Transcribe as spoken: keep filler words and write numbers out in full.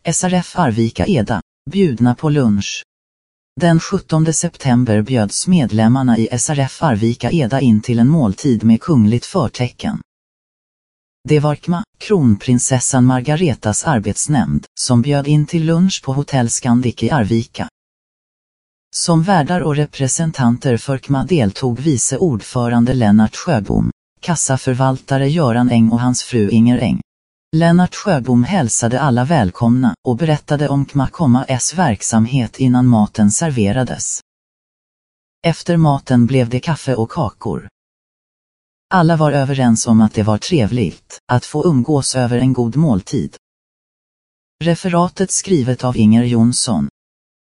S R F Arvika Eda, bjudna på lunch. Den sjuttonde september bjöds medlemmarna i S R F Arvika Eda in till en måltid med kungligt förtecken. Det var K M A, kronprinsessan Margaretas arbetsnämnd, som bjöd in till lunch på Hotell Scandic i Arvika. Som värdar och representanter för K M A deltog vice ordförande Lennart Sjöbom, kassaförvaltare Göran Eng och hans fru Inger Eng. Lennart Sjöbom hälsade alla välkomna och berättade om K M A:s verksamhet innan maten serverades. Efter maten blev det kaffe och kakor. Alla var överens om att det var trevligt att få umgås över en god måltid. Referatet skrivet av Inger Jonsson.